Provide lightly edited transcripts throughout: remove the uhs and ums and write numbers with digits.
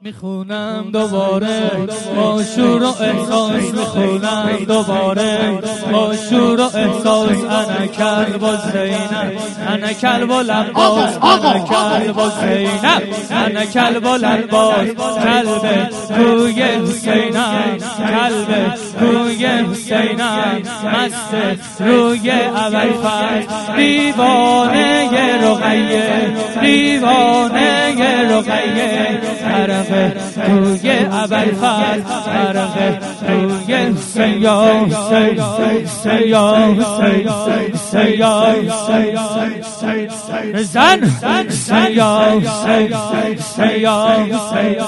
میخونم دوباره با شور و احساس، میخونم دوباره با شور و احساس. انا کلب و زینب، انا کلب و لباس، انا کلب و زینب، انا کلب و لباس. کلب کوی حسینم، کلب کوی حسینم، مست روی ابوالفضل، دیوانه رقیه، دیوانه رقیه. طرف کوی ابوالفضل، طرف کوی حسین، یا حسین، حسین یا حسین، حسین یا حسین، زن حسین یا حسین، حسین یا حسین.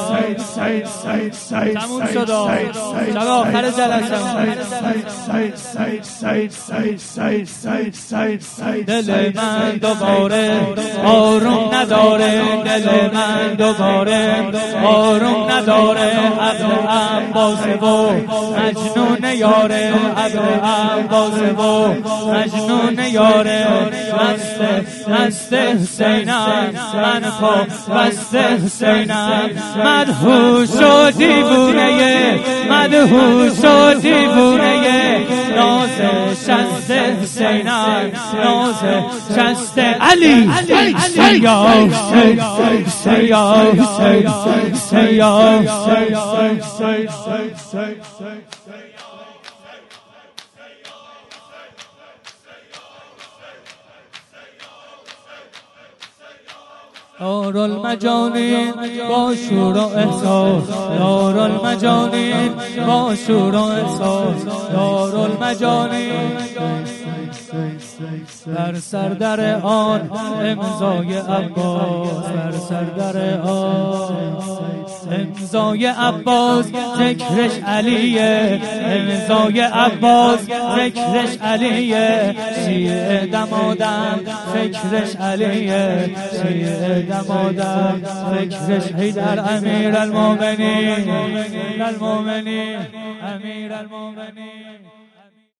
تموم شد شب آخر جلسه. دل من دوباره آروم نداره، دل من دوباره آروم نداره. ابو عباس و مجنون یاره، ابو عباس و مجنون یاره. مست حسینم، من پا بست حسینم. مدهوش و دیوونه، مدهوش و دیوونه. ناز شست حسینم، ناز شست علی، یا حسین، یا حسین، یا حسین. دارالمجانین با شور و احساس، دارالمجانین با شور و احساس. دارالمجانین در سردر آن امضای عباس، در سردر آن امضای عباس. ذکرش علیه، امضای عباس ذکرش علیه. شیعه دمادم فکرش علیه، شیعه دمادم فکرش حیدر. امیر المومنین، امیر المومنین، امیر المومنین.